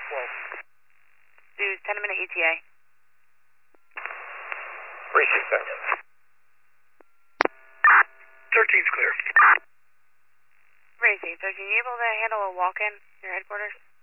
Do 10-minute ETA. 36 seconds. 13's clear. Racy, 13, you able to handle a walk-in your headquarters?